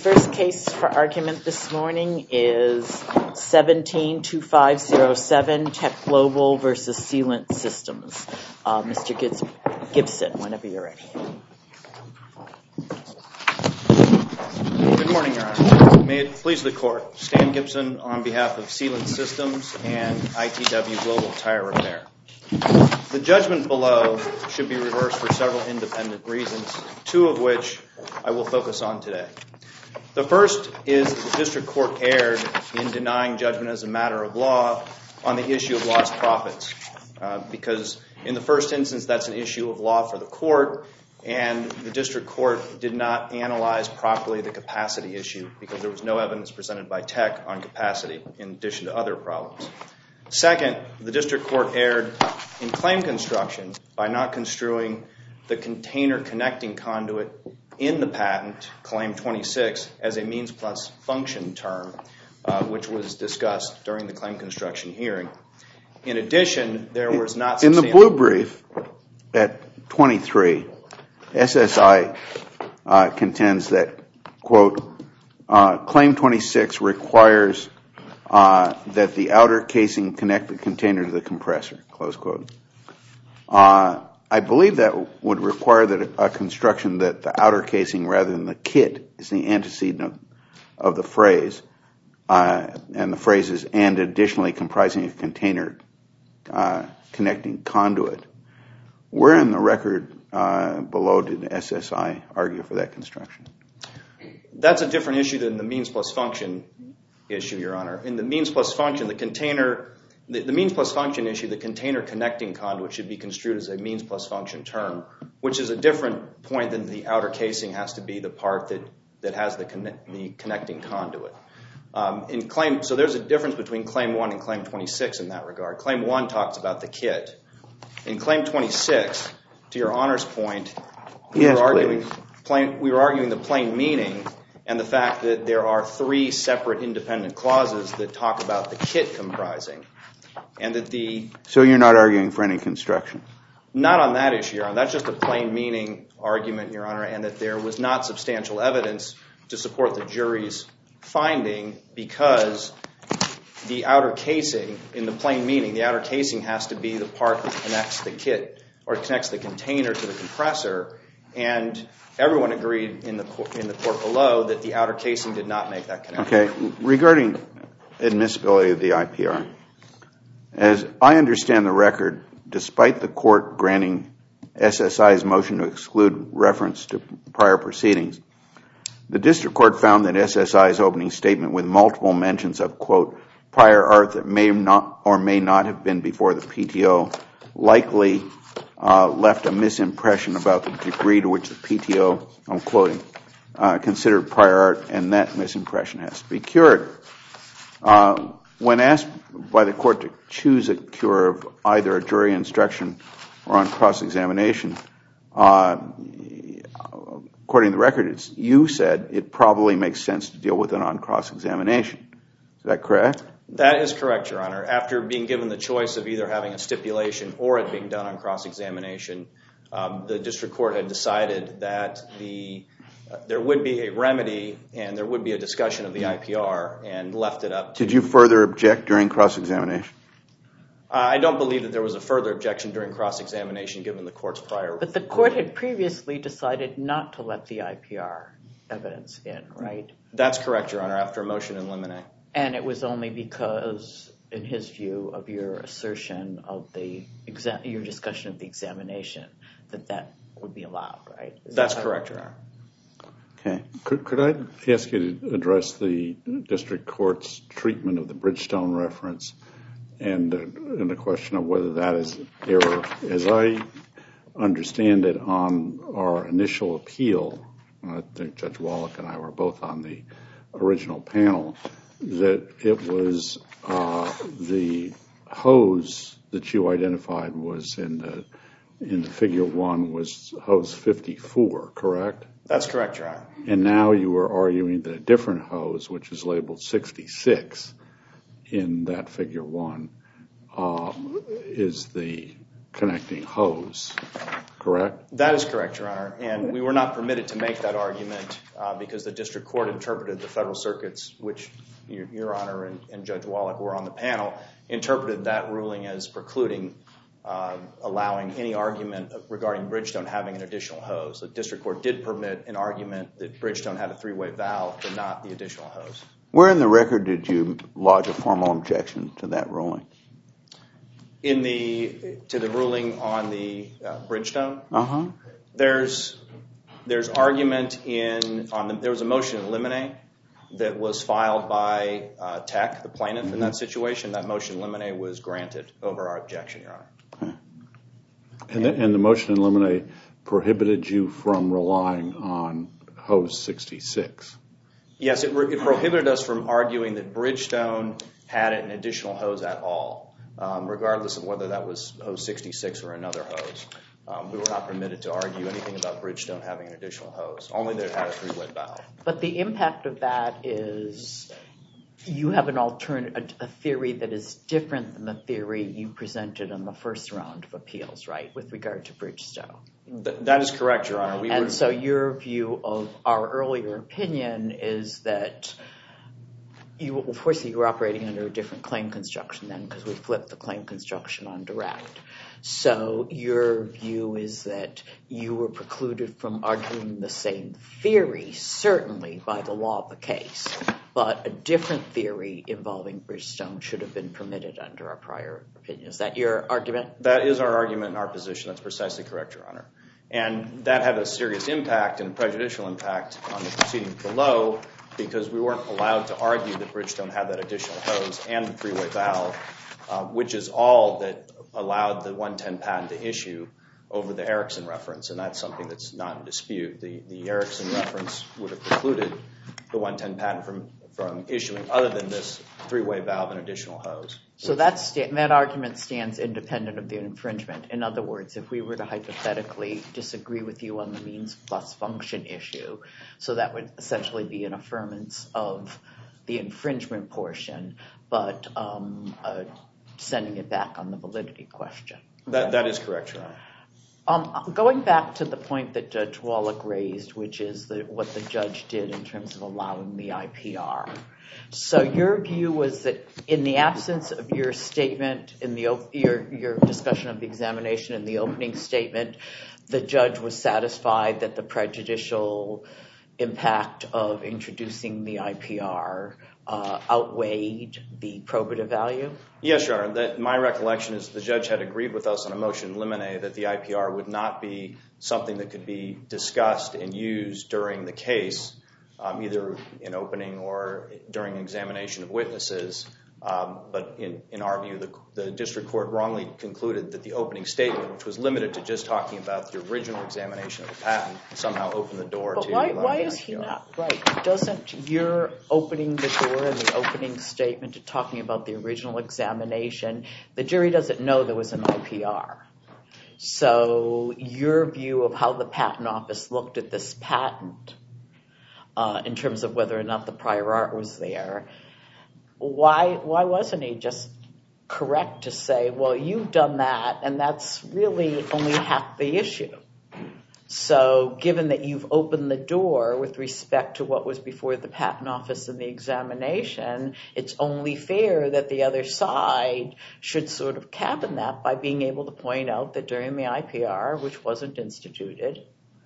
First case for argument this morning is 17-2507 Tech Global v. Sealant Systems. Mr. Gibson, whenever you're ready. Good morning, Your Honor. May it please the Court, Stan Gibson on behalf of Sealant Systems and ITW Global Tire Repair. The judgment below should be reversed for several independent reasons, two of which I will focus on today. The first is that the District Court erred in denying judgment as a matter of law on the issue of lost profits, because in the first instance that's an issue of law for the Court, and the District Court did not analyze properly the capacity issue because there was no evidence presented by Tech on capacity in addition to other problems. Second, the District Court erred in claim construction by not construing the container connecting conduit in the patent, Claim 26, as a means plus function term, which was discussed during the claim construction hearing. In addition, there was not substantial... In the blue brief at 23, SSI contends that, quote, Claim 26 requires that the outer casing connect the container to the compressor, close quote. I believe that would require that a construction that the outer casing rather than the kit is the antecedent of the phrase, and the phrase is and additionally comprising a container connecting conduit. Where in the record below did SSI argue for that construction? That's a different issue than the means plus function issue, Your Honor. In the means plus function, the means plus function issue, the container connecting conduit should be construed as a means plus function term, which is a different point than the outer casing has to be the part that has the connecting conduit. So there's a difference between Claim 1 and Claim 26 in that regard. Claim 1 talks about the kit. In Claim 26, to Your Honor's point, we were arguing the plain meaning and the fact that there are three separate independent clauses that talk about the kit comprising. And that So you're not arguing for any construction? Not on that issue, Your Honor. That's just a plain meaning argument, Your Honor, and that there was not substantial evidence to support the jury's finding because the outer casing, in the plain meaning, the outer casing has to be the part that connects the kit or connects the container to the compressor, and everyone agreed in the court below that the outer casing did not make that connection. Okay. Regarding admissibility of the IPR, as I understand the record, despite the court granting SSI's motion to exclude reference to prior proceedings, the district court found that SSI's opening statement with multiple mentions of, quote, prior art that may not or may not have been before the PTO likely left a misimpression about the degree to which the PTO, I'm quoting, considered prior art, and that misimpression has to be cured. When asked by the court to choose a cure of either a jury instruction or on cross-examination, according to the record, you said it probably makes sense to deal with it on cross-examination. Is that correct? That is correct, Your Honor. After being given the choice of either having a stipulation or it being done on cross-examination, the district court had decided that there would be a remedy and there would be a discussion of the IPR and left it up to... Did you further object during cross-examination? I don't believe that there was a further objection during cross-examination given the court's prior... But the court had previously decided not to let the IPR evidence in, right? That's correct, Your Honor, after a motion in limine. And it was only because, in his view, of your assertion of your discussion of the examination that would be allowed, right? That's correct, Your Honor. Okay. Could I ask you to address the district court's treatment of the Bridgestone reference and the question of whether that is error? As I understand it, on our initial appeal, I think Judge Wallach and I were both on the original panel, that it was the hose that you identified was in the figure 1 was hose 54, correct? That's correct, Your Honor. And now you are arguing that a different hose, which is labeled 66 in that figure 1, is the connecting hose, correct? That is correct, Your Honor. And we were not permitted to make that argument because the district court interpreted the Federal Circuits, which Your Honor and Judge Wallach were on the panel, interpreted that ruling as precluding allowing any argument regarding Bridgestone having an additional hose. The district court did permit an argument that Bridgestone had a three-way valve, but not the additional hose. Where in the record did you lodge a formal objection to that ruling? To the ruling on the Bridgestone? Uh-huh. There's argument there was a motion in limine that was filed by Tech, the plaintiff in that situation. That motion in limine was granted over our objection, Your Honor. And the motion in limine prohibited you from relying on hose 66? Yes, it prohibited us from arguing that Bridgestone had an additional hose at all, regardless of whether that was hose 66 or another hose. We were not permitted to argue anything about Bridgestone having an additional hose, only that it had a three-way valve. But the impact of that is you have a theory that is different than the theory you presented in the first round of appeals, right, with regard to Bridgestone? That is correct, Your Honor. So your view of our earlier opinion is that of course you were operating under a different claim construction then because we flipped the claim construction on direct. So your view is that you were precluded from arguing the same theory, certainly by the law of the case, but a different theory involving Bridgestone should have been permitted under our prior opinion. Is that your argument? That is our argument and our position. That's precisely correct, Your Honor. And that had a serious impact and prejudicial impact on the proceedings below because we weren't allowed to argue that Bridgestone had that additional hose and the three-way valve, which is all that allowed the 110 patent to issue over the Erickson reference, and that's something that's not in dispute. The Erickson reference would have precluded the 110 patent from issuing other than this three-way valve and additional hose. So that argument stands independent of the infringement. In other words, if we were to hypothetically disagree with you on the means plus function issue, so that would essentially be an affirmance of the infringement portion, but sending it back on the validity question. That is correct, Your Honor. Going back to the point that Judge Wallach raised, which is what the judge did in terms of allowing the IPR. So your view was that in the absence of your statement, in your discussion of the examination in the opening statement, the judge was satisfied that the prejudicial impact of introducing the IPR outweighed the probative value? Yes, Your Honor. My recollection is the judge had agreed with us on a motion in limine that the IPR would not be something that could be discussed and used during the case, either in opening or during examination of witnesses. But in our view, the district court wrongly concluded that the opening statement, which was limited to just talking about the original examination of the patent, somehow opened the door to the IPR. But why is he not right? Doesn't your opening the door in the opening statement to talking about the original examination, the jury doesn't know there was an IPR. So your view of how the patent office looked at this patent in terms of whether or not the prior art was there, why wasn't he just correct to say, well, you've done that, and that's really only half the issue. So given that you've opened the door with respect to what was before the patent office in the examination, it's only fair that the other side should sort of cabin that by being able to point out that during the IPR, which wasn't instituted,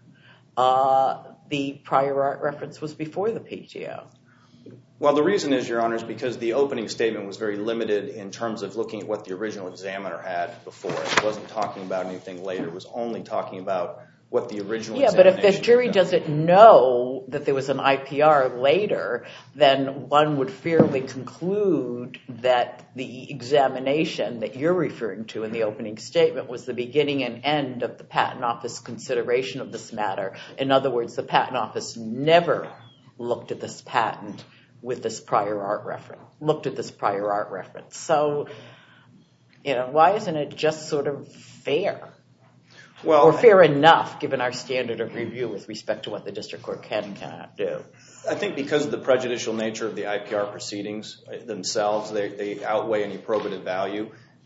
the prior art reference was before the PTO. Well, the reason is, Your Honor, is because the opening statement was very limited in terms of looking at what the original examiner had before. It wasn't talking about anything later. It was only talking about what the original examination had done. Yeah, but if the jury doesn't know that there was an IPR later, then one would fairly conclude that the examination that you're referring to in the opening statement was the beginning and end of the patent office consideration of this matter. In other words, the patent office never looked at this patent with this prior art reference, So, why isn't it just sort of fair? Well, or fair enough, given our standard of review with respect to what the district court can and cannot do? I think because of the prejudicial nature of the IPR proceedings themselves, they outweigh any probative value.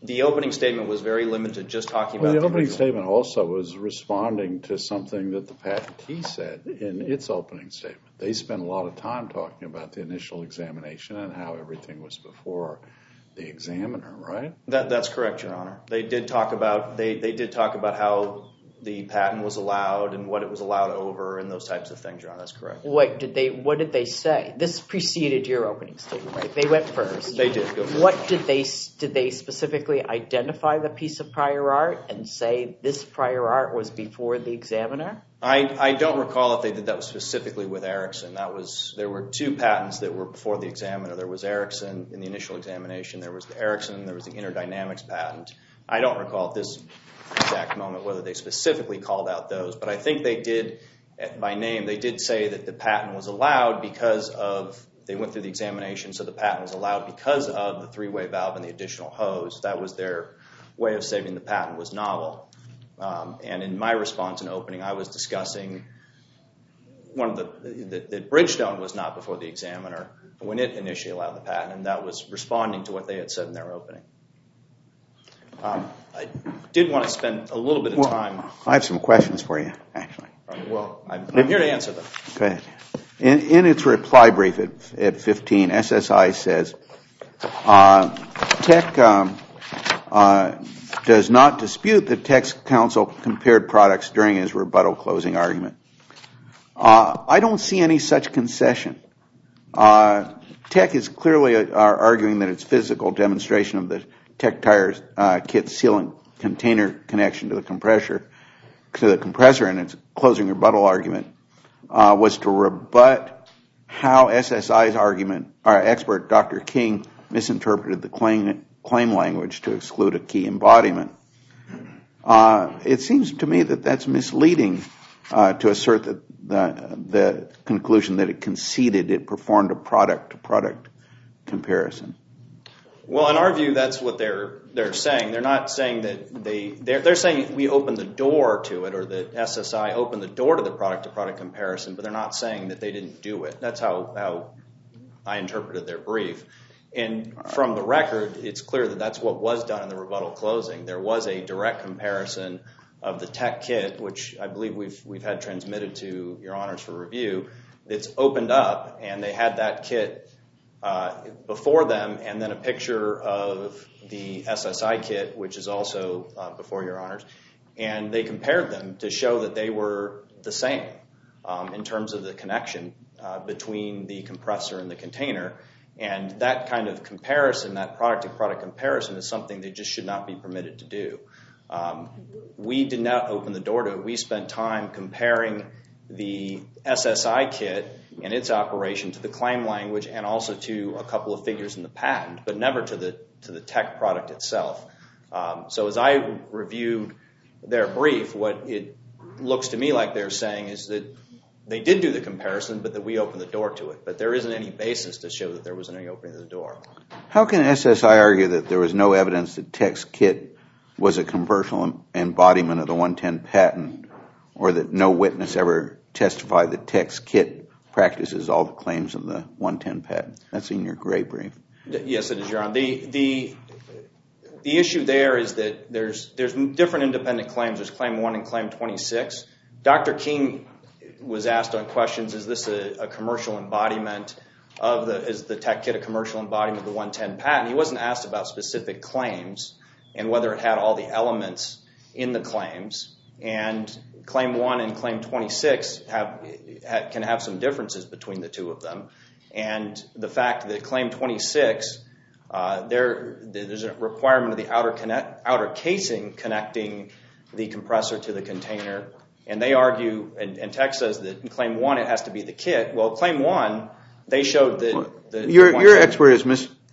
The opening statement was very limited, just talking about the the opening original. statement also was responding to something that the patentee said in its opening statement. They spent a lot of time talking about the initial examination and how everything was before the examiner, right? That's correct, Your Honor. They did talk about how the patent was allowed and what it was allowed over and those types of things, Your Honor. That's correct. What did they say? This preceded your opening statement, right? They went first. They did go first. What did they specifically identify the piece of prior art and say this prior art was before the examiner? I don't recall if they did that specifically with Erickson. There were two patents that were before the examiner. There was Erickson in the initial examination. There was the Erickson. There was the interdynamics patent. I don't recall at this exact moment whether they specifically called out those, but I think they did, by name, they did say that the patent was allowed because of, they went through the examination, so the patent was allowed because of the three-way valve and the additional hose. That was their way of saying the patent was novel. And in my response in opening, I was discussing that Bridgestone was not before the examiner when it initially allowed the patent, and that was responding to what they had said in their opening. I did want to spend a little bit of time. I have some questions for you, actually. Well, I'm here to answer them. Go ahead. In its reply brief at 15, SSI says, Tech does not dispute that Tech's counsel compared products during his rebuttal closing argument. I don't see any such concession. Tech is clearly arguing that its physical demonstration of the Tech tires kit sealant container connection to the compressor in its closing rebuttal argument was to rebut how SSI's expert, Dr. King, misinterpreted the claim language to exclude a key embodiment. It seems to me that that's misleading to assert that the conclusion that it conceded it performed a product-to-product comparison. Well, in our view, that's what they're saying. They're not saying that they're saying we opened the door to it, or that SSI opened the door to the product-to-product comparison, but they're not saying that they didn't do it. That's how I interpreted their brief. And from the record, it's clear that that's what was done in the rebuttal closing. There was a direct comparison of the Tech kit, which I believe we've had transmitted to Your Honors for review. It's opened up, and they had that kit before them, and then a picture of the SSI kit, which is also before Your Honors. And they compared them to show that they were the same in terms of the connection between the compressor and the container. And that kind of comparison, that product-to-product comparison, is something they just should not be permitted to do. We did not open the door to it. We spent time comparing the SSI kit and its operation to the claim language and also to a couple of figures in the patent, but never to the Tech product itself. So as I reviewed their brief, what it looks to me like they're saying is that they did do the comparison, but that we opened the door to it. But there isn't any basis to show that there wasn't any opening of the door. How can SSI argue that there was no evidence that Tech's kit was a commercial embodiment of the 110 patent, or that no witness ever testified that Tech's kit practices all the claims of the 110 patent? That's in your gray brief. Yes, it is, Your Honor. The issue there is that there's different independent claims. There's Claim 1 and Claim 26. Dr. King was asked on questions, is this a commercial embodiment is the Tech kit a commercial embodiment of the 110 patent? He wasn't asked about specific claims and whether it had all the elements in the claims. And Claim 1 and Claim 26 can have some differences between the two of them. And the fact that Claim 26, there's a requirement of the outer casing connecting the compressor to the container. And they argue, and Tech says that in Claim 1 it has to be the kit. Well, Claim 1, they showed that... Your expert is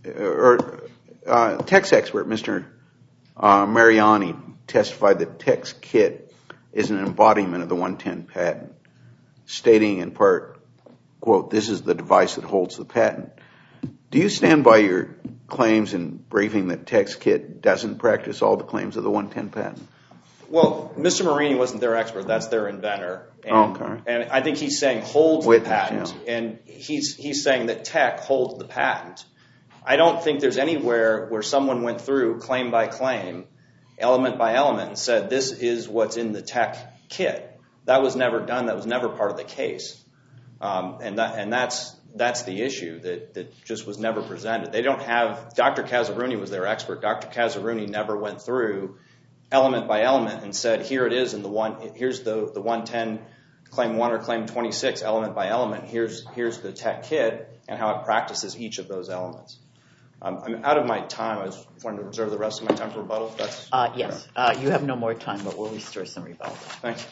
Tech's expert, Mr. Mariani, testified that Tech's kit is an embodiment of the 110 patent, stating in part, quote, this is the device that holds the patent. Do you stand by your claims in briefing that Tech's kit doesn't practice all the claims of the 110 patent? Well, Mr. Marini wasn't their expert. That's their inventor. And I think he's saying holds the patent. Yeah. And he's saying that Tech holds the patent. I don't think there's anywhere where someone went through claim by claim, element by element, and said this is what's in the tech kit. That was never done. That was never part of the case. And that's the issue that just was never presented. They don't have, Dr. Kazerouni was their expert. Dr. Kazerouni never went through element by element and said, here it is, here's the 110 claim 1 or claim 26 element by element. Here's the tech kit and how it practices each of those elements. I'm out of my time. I was wanting to reserve the rest of my time for rebuttal. Yes. You have no more time, but we'll restore some rebuttal. Thanks.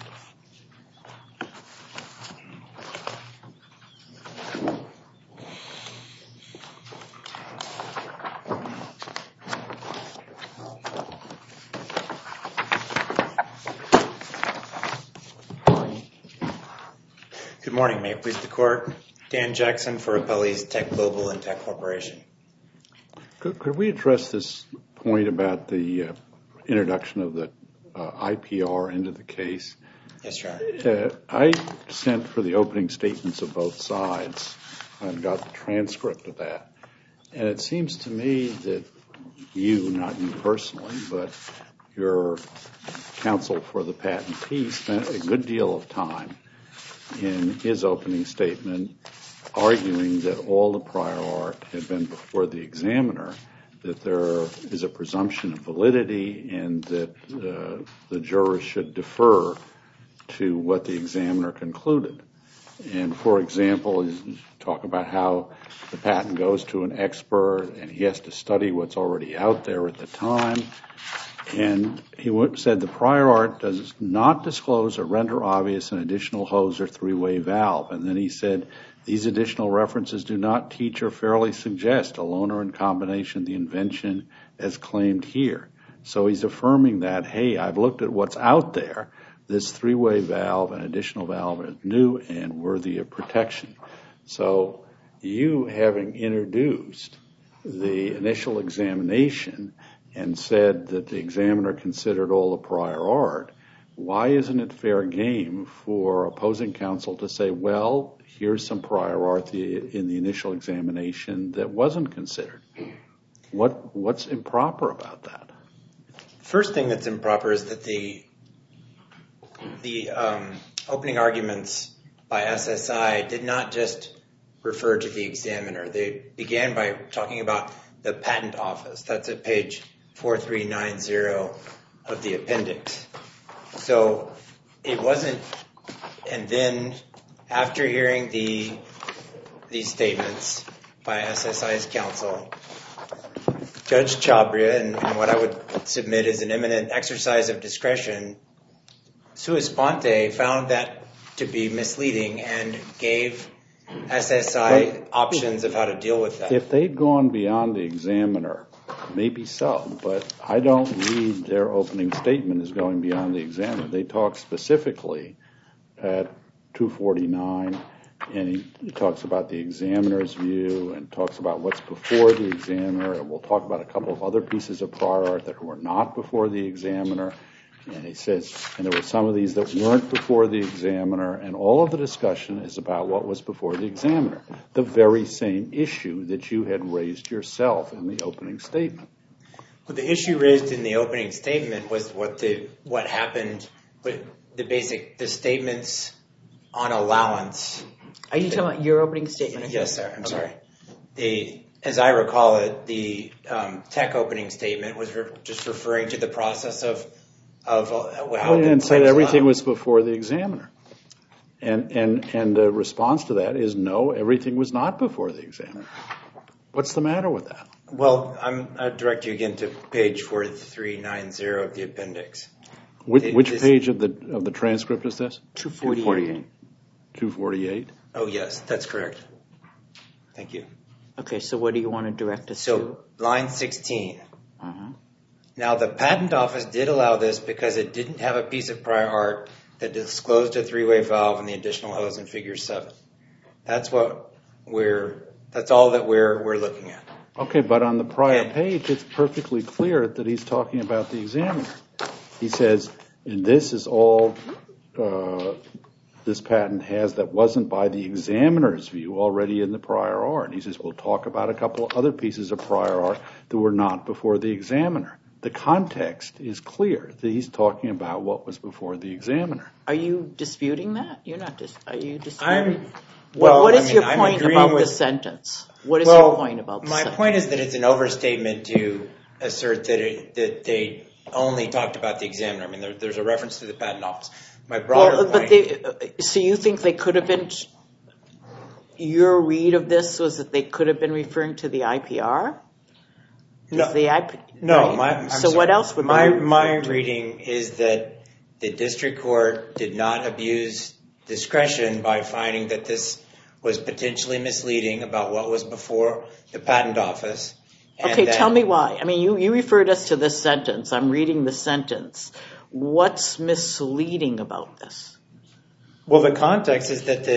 Good morning. May it please the Court. Dan Jackson for Appellees Tech Global and Tech Corporation. Could we address this point about the introduction of the IPR into the case? Yes, Your Honor. I sent for the opening statements of both sides and got the transcript of that. And it seems to me that you, not you personally, but your counsel for the patentee spent a good deal of time in his opening statement arguing that all the prior art had been before the examiner, that there is a presumption of validity and that the jurors should defer to what the examiner concluded. And, for example, talk about how the patent goes to an expert and he has to study what's already out there at the time. And he said the prior art does not disclose or render obvious an additional hose or three-way valve. And then he said these additional references do not teach or fairly suggest alone or in combination the invention as claimed here. So he's affirming that, hey, I've looked at what's out there. This three-way valve and additional valve is new and worthy of protection. So you, having introduced the initial examination and said that the examiner considered all the prior art, why isn't it fair game for opposing counsel to say, well, here's some prior art in the initial examination that wasn't considered? What's improper about that? First thing that's improper is that the opening arguments by SSI did not just refer to the examiner. They began by talking about the patent office. That's at page 4390 of the appendix. So it wasn't, and then after hearing these statements by SSI's counsel, Judge Chabria, and what I would submit as an eminent exercise of discretion, sua sponte, found that to be misleading and gave SSI options of how to deal with that. If they'd gone beyond the examiner, maybe so, but I don't read their opening statement as going beyond the examiner. They talk specifically at 249, and he talks about the examiner's view and talks about what's before the examiner, and we'll talk about a couple of other pieces of prior art that were not before the examiner. And he says, and there were some of these that weren't before the examiner, and all of the discussion is about what was before the examiner, the very same issue that you had raised yourself in the opening statement. Well, the issue raised in the opening statement was what happened with the statements on allowance. Are you talking about your opening statement? Yes, sir. I'm sorry. As I recall it, the tech opening statement was just referring to the process of how and said everything was before the examiner. And the response to that is no, everything was not before the examiner. What's the matter with that? Well, I'll direct you again to page 4390 of the appendix. Which page of the transcript is this? 248. 248? Oh, yes, that's correct. Thank you. Okay, so what do you want to direct us to? So, line 16. Now, the patent office did allow this because it didn't have a piece of prior art that disclosed a three-way valve and the additional hose in figure 7. That's all that we're looking at. Okay, but on the prior page, it's perfectly clear that he's talking about the examiner. He says, and this is all, this patent has that wasn't by the examiner's view already in the prior art. And he says, we'll talk about a couple of other pieces of prior art that were not before the examiner. The context is clear that he's talking about what was before the examiner. Are you disputing that? Are you disputing? What is your point about the sentence? What is your point about the sentence? My point is that it's an overstatement to assert that they only talked about the examiner. I mean, there's a reference to the patent office. My broader point... So you think they could have been... Your read of this was that they could have been referring to the IPR? No. So what else would my reading is that the district court did not abuse discretion by finding that this was potentially misleading about what was before the patent office. Okay, tell me why. I mean, you referred us to this sentence. I'm reading the sentence. What's misleading about this? Well, the context is that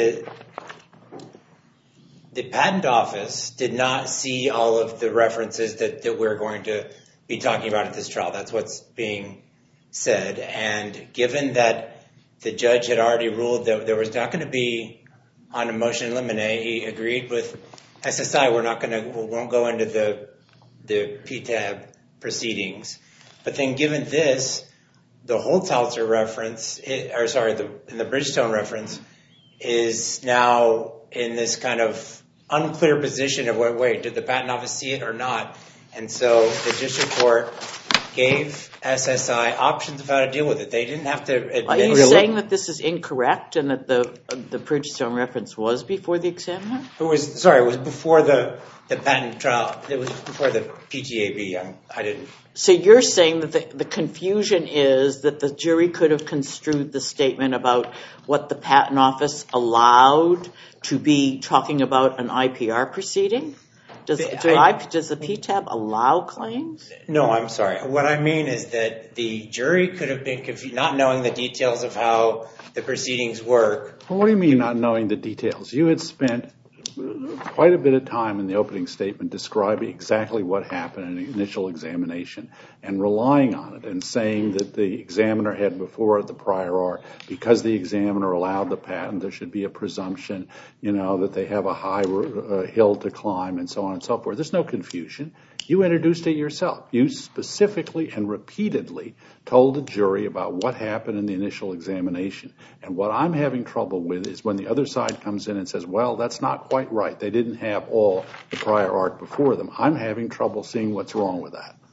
the patent office did not see all of the references that we're going to be talking about at this trial. That's what's being said. And given that the judge had already ruled that there was not going to be on a motion in limine, he agreed with SSI. We won't go into the PTAB proceedings. But then given this, the Holzhauser reference, in the Bridgestone reference, is now in this kind of unclear position of, wait, did the patent office see it or not? And so the district court gave SSI options of how to deal with it. They didn't have to admit... Are you saying that this is incorrect and that the Bridgestone reference was before the examiner? It was before the patent trial. It was before the PTAB. I didn't... So you're saying that the confusion is that the jury could have construed the statement about what the patent office allowed to be talking about an IPR proceeding? Does the PTAB allow claims? No, I'm sorry. What I mean is that the jury could have been confused, not knowing the details of how the proceedings work. Well, what do you mean not knowing the details? You had spent quite a bit of time in the opening statement describing exactly what happened in the initial examination and relying on it and saying that the examiner had before the prior art, because the examiner allowed the patent, there should be a presumption, that they have a high hill to climb and so on and so forth. There's no confusion. You introduced it yourself. You specifically and repeatedly told the jury about what happened in the initial examination. And what I'm having trouble with is when the other side comes in and says, well, that's not quite right. They didn't have all the prior art before them. I'm having trouble seeing what's wrong with that.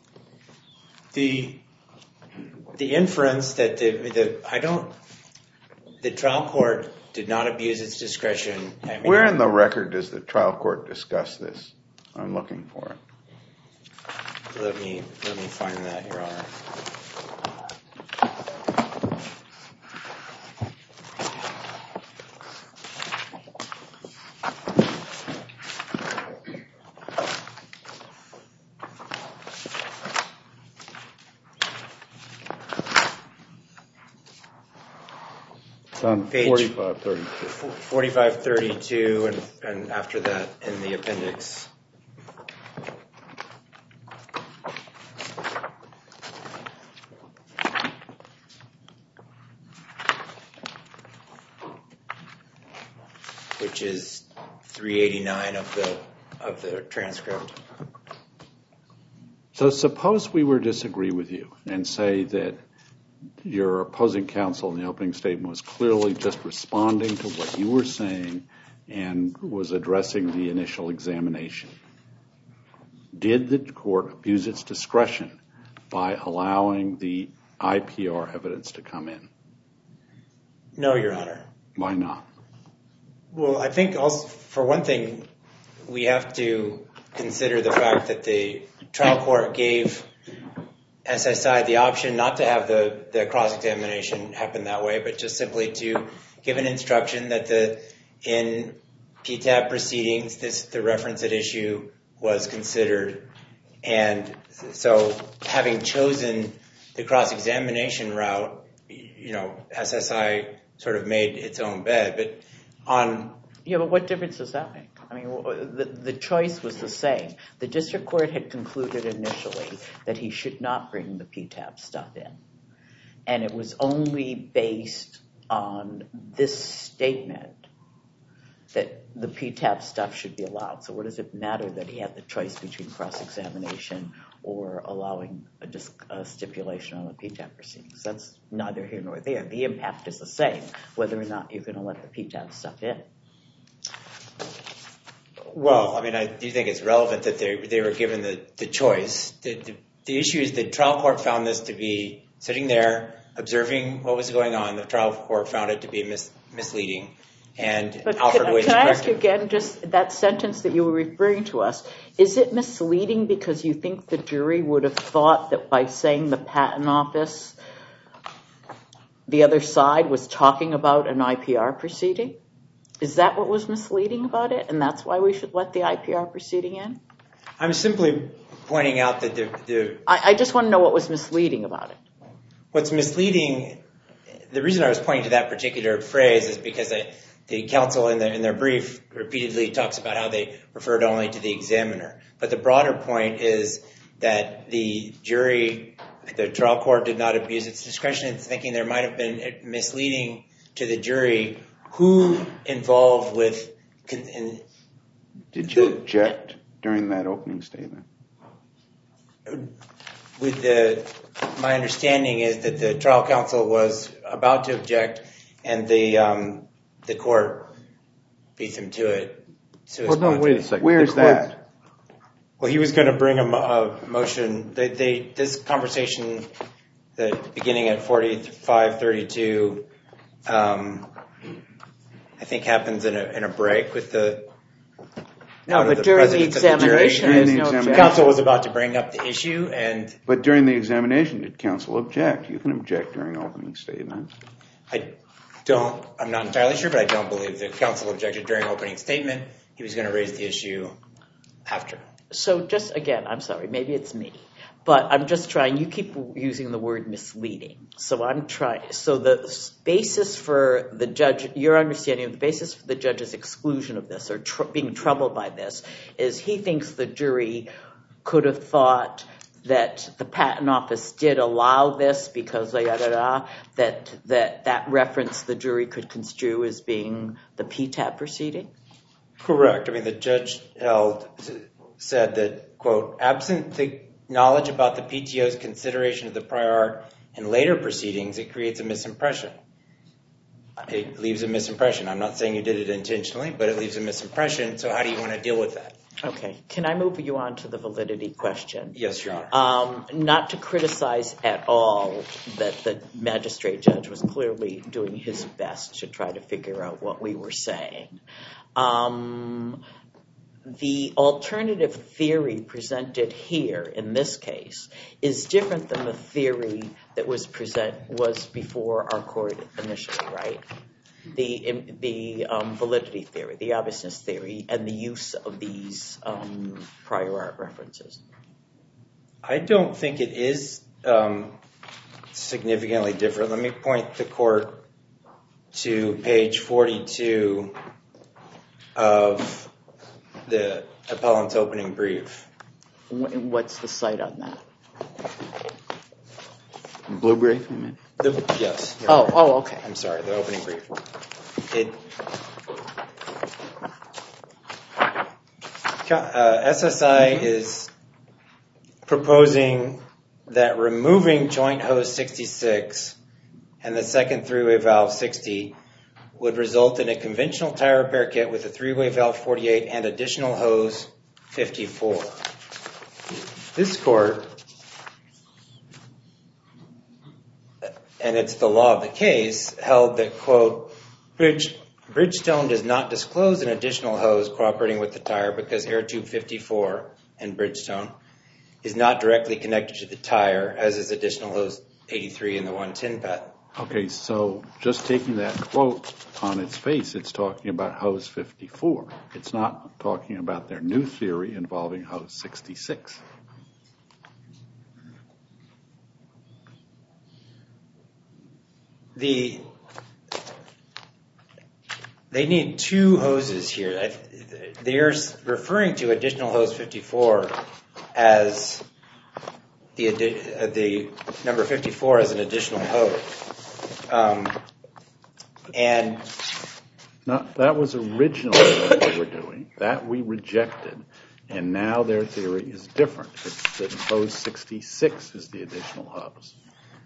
The inference that the trial court did not abuse its discretion. Where in the record does the trial court discuss this? I'm looking for it. Let me find that, Your Honor. It's on 4532. 4532 and after that in the appendix. Which is 389 of the transcript. So suppose we were to disagree with you and say that your opposing counsel in the opening statement was clearly just responding to what you were saying and was addressing the initial examination. Did the court abuse its discretion by allowing the IPR evidence to come in? No, Your Honor. Why not? Well, I think also, for one thing, we have to consider the fact that the trial court gave SSI the option not to have the cross-examination happen that way, but just simply to give an instruction that in PTAB proceedings, the reference at issue was considered. And so having chosen the cross-examination route, SSI sort of made its own bed. But what difference does that make? I mean, the choice was the same. The district court had concluded initially that he should not bring the PTAB stuff in. And it was only based on this statement that the PTAB stuff should be allowed. So what does it matter that he had the choice between cross-examination or allowing a stipulation on the PTAB proceedings? That's neither here nor there. The impact is the same, whether or not you're going to let the PTAB stuff in. Well, I mean, I do think it's relevant that they were given the choice. The issue is the trial court found this to be sitting there, observing what was going on. The trial court found it to be misleading. And but offered ways to can I correct ask you again, just that sentence that you were referring to us, is it misleading because you think the jury would have thought that by saying the patent office, the other side was talking about an IPR proceeding? Is that what was misleading about it? And that's why we should let the IPR proceeding in? I'm simply pointing out that I just want to know what was misleading about it. What's misleading, the reason I was pointing to that particular phrase is because the counsel in their brief repeatedly talks about how they referred only to the examiner. But the broader point is that the jury, the trial court did not abuse its discretion in thinking there might have been misleading to the jury who involved with... Did you object during that opening statement? My understanding is that the trial counsel was about to object and the court beat him to it. Well, no, wait a second. Where is that? Well, he was going to bring a motion. This conversation, beginning at 45:32, I think happens in a break with the... No, but during the examination, there's no objection. The counsel was about to bring up the issue and... But during the examination, did counsel object? You can object during opening statements. I'm not entirely sure, but I don't believe the counsel objected during opening statement. He was going to raise the issue after. So just, again, I'm sorry, maybe it's me, but I'm just trying, you keep using the word misleading. So the basis for the judge, your understanding of the basis for the judge's exclusion of this or being troubled by this is he thinks the jury could have thought that the patent office did allow this because that reference the jury could construe as being the PTAB proceeding? Correct. I mean, the judge said that, quote, absent the knowledge about the PTO's consideration of the prior art in later proceedings, it creates a misimpression. It leaves a misimpression. I'm not saying you did it intentionally, but it leaves a misimpression. So how do you want to deal with that? Okay. Can I move you on to the validity question? Yes, Your Honor. Not to criticize at all that the magistrate judge was clearly doing his best to try to figure out what we were saying. The alternative theory presented here in this case is different than the theory that was before our court initially, right? The validity theory, the obviousness theory, and the use of these prior art references. I don't think it is significantly different. Let me point the court to page 42 of the appellant's opening brief. What's the cite on that? Blue brief, you mean? Yes. Oh, okay. I'm sorry, the opening brief. SSI is proposing that removing joint hose 66 and the second three-way valve 60 would result in a conventional tire repair kit with a three-way valve 48 and additional hose 54. This court, and it's the law of the case, held that, quote, Bridgestone does not disclose an additional hose cooperating with the tire because air tube 54 in Bridgestone is not directly connected to the tire, as is additional hose 83 in the 110 patent. Okay, so just taking that quote on its face, it's talking about hose 54. It's not talking about their new theory involving hose 66. They need two hoses here. They're referring to additional hose 54 as the number 54 as an additional hose. And that was originally what they were doing. That we rejected. And now their theory is different. It's that hose 66 is the additional hose.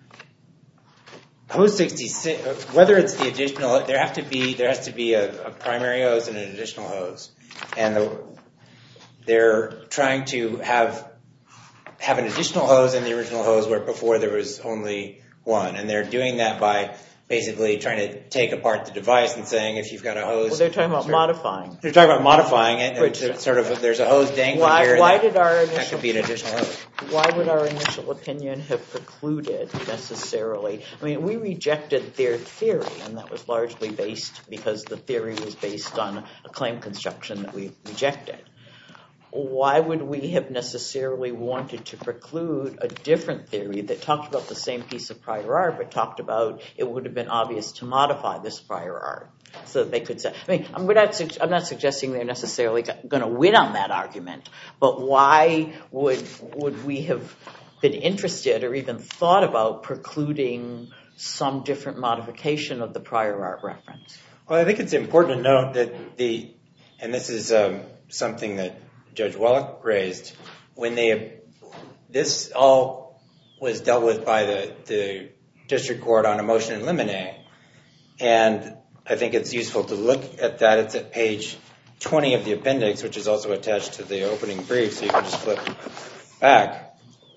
Hose 66, whether it's the additional, there has to be a primary hose and an additional hose. And they're trying to have an additional hose in the original hose where before there was only one. And they're doing that by basically trying to take apart the device and saying if you've got a hose. Well, they're talking about modifying. They're talking about modifying it. And sort of, there's a hose dangling here. That could be an additional hose. Why would our initial opinion have precluded necessarily? I mean, we rejected their theory, and that was largely based because the theory was based on a claim construction that we rejected. Why would we have necessarily wanted to preclude a different theory that talked about the same piece of prior art, but talked about it would have been obvious to modify this prior art so that they could say, I mean, I'm not suggesting they're necessarily going to win on that argument, but why would we have been interested or even thought about precluding some different modification of the prior art reference? Well, I think it's important to note that and this is something that Judge Wallach raised, this all was dealt with by the district court on a motion in limine, and I think it's useful to look at that. It's at page 20 of the appendix, which is also attached to the opening brief, so you can just flip back.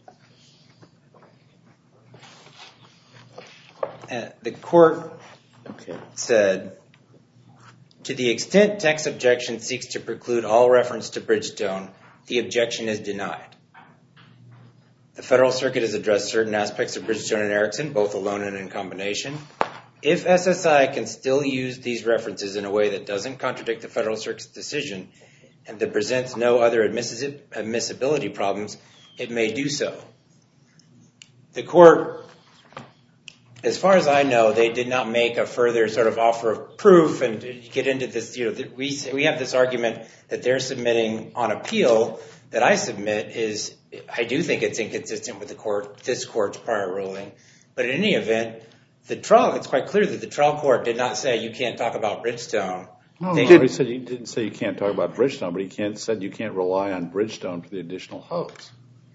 The court said, to the extent text objection seeks to preclude all reference to Bridgestone, the objection is denied. The Federal Circuit has addressed certain aspects of Bridgestone and Erickson, both alone and in combination. If SSI can still use these references in a way that doesn't contradict the Federal Circuit's decision and that presents no other admissibility problems, it may do so. The court, as far as I know, they did not make a further sort of offer of proof and get into this. We have this argument that they're submitting on appeal that I submit is, I do think it's inconsistent with this court's prior ruling. But in any event, it's quite clear that the trial court did not say you can't talk about Bridgestone. He didn't say you can't talk about Bridgestone, but he said you can't rely on Bridgestone for the additional hose.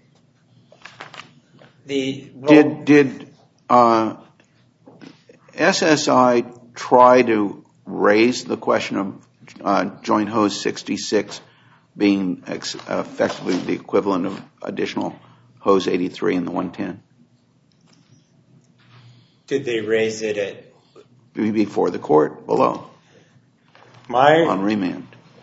Did SSI try to raise the question of joint hose 66 being effectively the equivalent of additional hose 83 in the 110? Did they raise it before the court below on remand?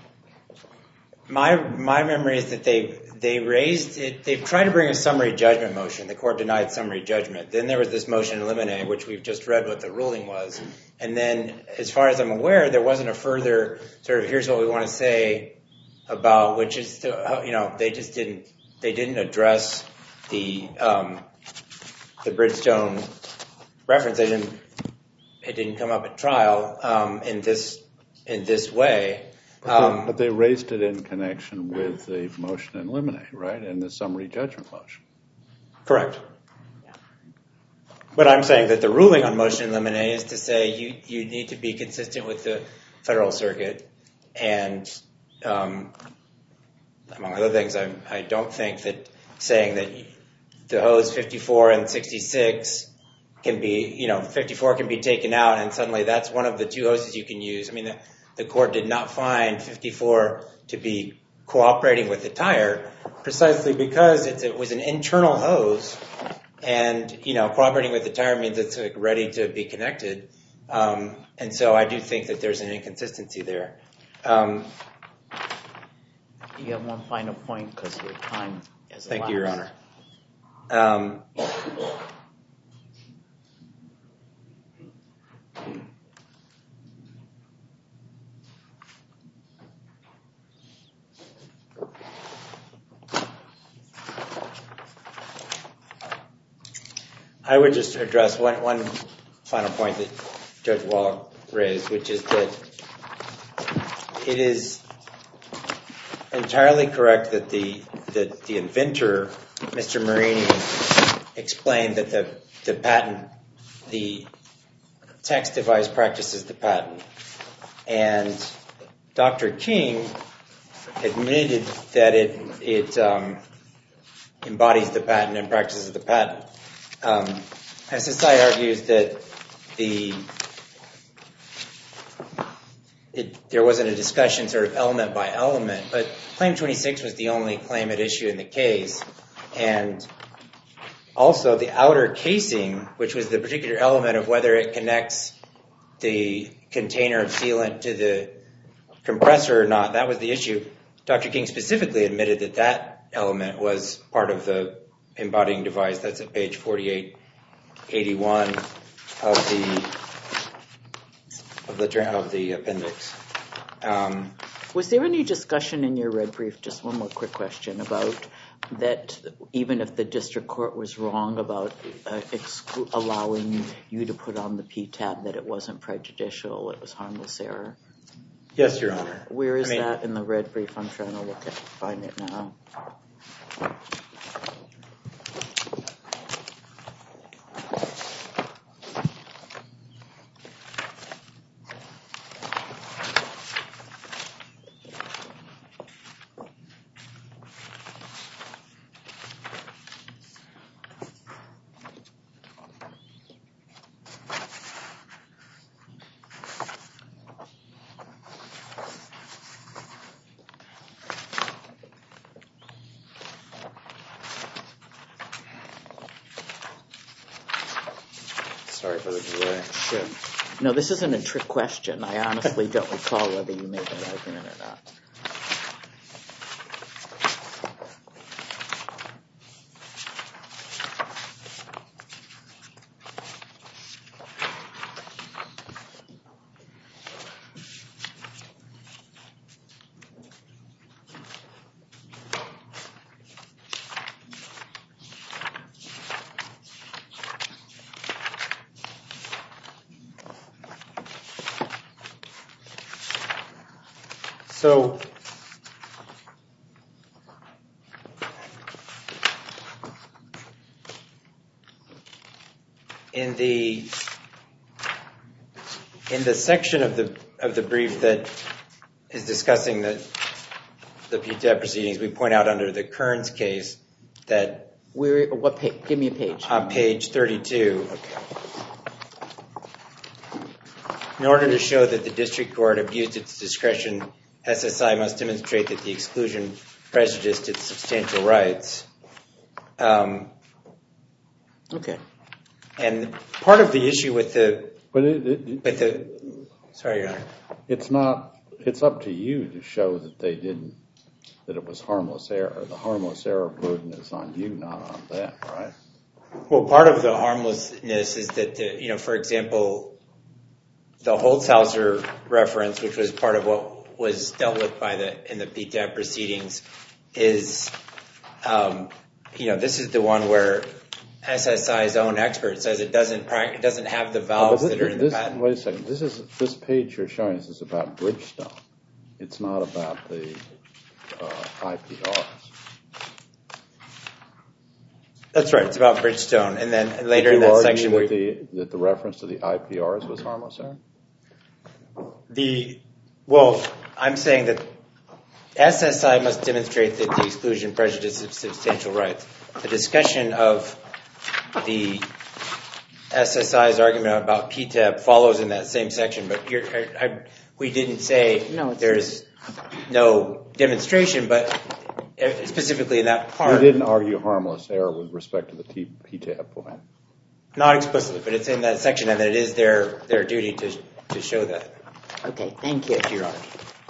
My memory is that they raised it. They've tried to bring a summary judgment motion. The court denied summary judgment. Then there was this motion in limine, which we've just read what the ruling was. And then, as far as I'm aware, there wasn't a further sort of here's what we want to say about, which is they just didn't address the Bridgestone reference. It didn't come up at trial in this way. But they raised it in connection with the motion in limine, right, and the summary judgment motion. Correct. But I'm saying that the ruling on motion in limine is to say you need to be consistent with the Federal Circuit. And among other things, I don't think that saying that the hose 54 and 66 can be, 54 can be taken out and suddenly that's one of the two hoses you can use. I mean, the court did not find 54 to be cooperating with the tire precisely because it was an internal hose, and cooperating with the tire means it's ready to be connected. And so I do think that there's an inconsistency there. You have one final point because your time is elapsed. Thank you, Your Honor. I would just address one final point that Judge Wallach raised, which is that it is entirely correct that the inventor, Mr. Marini, explained that the patent, the text device practices the patent. And Dr. King admitted that it embodies the patent and practices the patent. SSI argues that there wasn't a discussion sort of element by element, but Claim 26 was the only claim at issue in the case. And also the outer casing, which was the particular element of whether it connects the container of sealant to the compressor or not, that was the issue. Dr. King specifically admitted that that element was part of the embodying device. That's at page 4881 of the appendix. Was there any discussion in your red brief, just one more quick question, about that even if the district court was wrong about allowing you to put on the PTAB, that it wasn't prejudicial, it was harmless error? Yes, Your Honor. Where is that in the red brief? I'm trying to find it now. Sorry for the delay. Sure. No, this isn't a trick question. I honestly don't recall whether you made that argument or not. So in the section of the brief that is discussing the PTAB proceedings, we point out under the Kearns case that What page? Give me a page. On page 32. In order to show that the district court abused its discretion, SSI must demonstrate that the exclusion prejudiced its substantial rights. Okay. And part of the issue with the sorry, Your Honor. It's up to you to show that they didn't, that it was harmless error. The harmless error burden is on you, not on them, right? Well, part of the harmlessness is that, for example, the Holzhauser reference, which was part of what was dealt with in the PTAB proceedings, is, this is the one where SSI's own expert says it doesn't have the valves that are in the patent. Wait a second. This page you're showing us is about Bridgestone. It's not about the IPRs. That's right. It's about Bridgestone. And then later in that section... Did you argue that the reference to the IPRs was harmless error? Well, I'm saying that SSI must demonstrate that the exclusion prejudices substantial rights. The discussion of the SSI's argument about PTAB follows in that same section, but we didn't say there's no demonstration, but specifically in that part... You didn't argue harmless error with respect to the PTAB point. Not explicitly, but it's in that section, and it is their duty to show that. Okay, thank you. Thank you, Your Honor.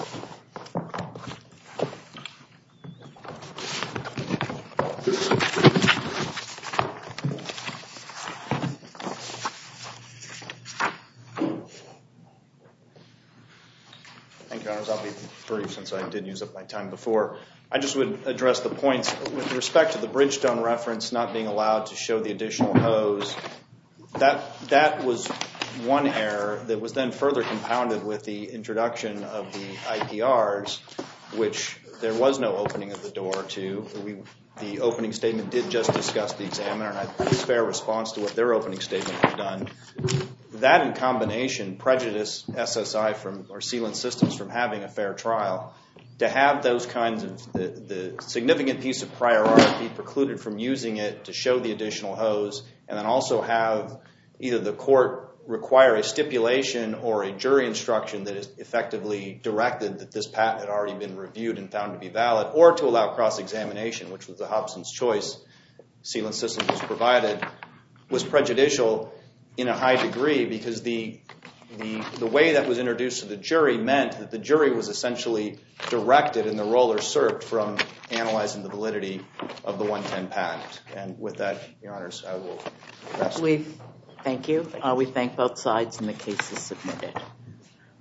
Thank you, Your Honors. I'll be brief since I did use up my time before. I just would address the points with respect to the Bridgestone reference not being allowed to show the additional hose. That was one error that was then further compounded with the introduction of the IPRs, which there was no opening of the door to. The opening statement did just discuss the examiner, and it's a fair response to what their opening statement had done. that in combination prejudiced SSI or Sealant Systems from having a fair trial. To have those kinds of the significant piece of prior art be precluded from using it to show the additional hose, and then also have either the court require a stipulation or a jury instruction that is effectively directed that this patent had already been reviewed and found to be valid, or to allow cross-examination, which was the Hobson's choice Sealant Systems was provided, was prejudicial in a high degree, because the way that was introduced to the jury meant that the jury was essentially directed in the role or usurped from analyzing the validity of the 110 patent. And with that, Your Honors, I will rest. Thank you. We thank both sides, and the case is submitted.